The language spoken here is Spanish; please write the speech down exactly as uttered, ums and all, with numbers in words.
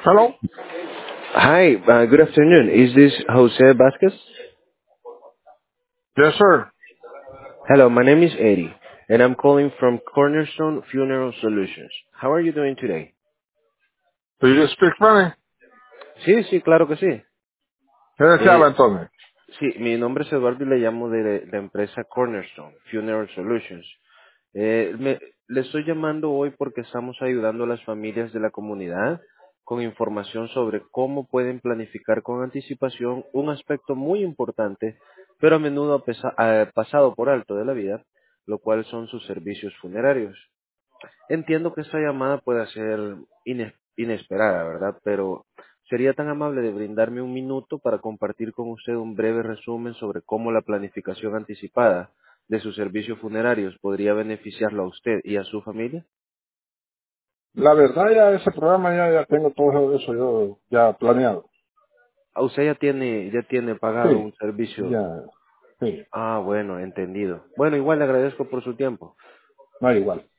Hello? Hi, uh, good afternoon. Is this Jose Vasquez? Yes, sir. Hello, my name is Eddie, and I'm calling from Cornerstone Funeral Solutions. How are you doing today? Do you speak Spanish? Sí, sí, claro que sí. ¿Quién se habla Eh, entonces? sí, mi nombre es Eduardo y le llamo de la empresa Cornerstone Funeral Solutions. Eh, me- le estoy llamando hoy porque estamos ayudando a las familias de la comunidad con información sobre cómo pueden planificar con anticipación un aspecto muy importante, pero a menudo pesa- eh, pasado por alto de la vida, lo cual son sus servicios funerarios. Entiendo que esta llamada pueda ser ines- inesperada, ¿verdad? Pero sería tan amable de brindarme un minuto para compartir con usted un breve resumen sobre cómo la planificación anticipada de sus servicios funerarios podría beneficiarlo a usted y a su familia. La verdad ya ese programa ya, ya tengo todo eso yo ya planeado. A usted ya tiene, ya tiene pagado Sí, un servicio. ya, sí, Ah, bueno, entendido. Bueno, igual le agradezco por su tiempo. no hay igual.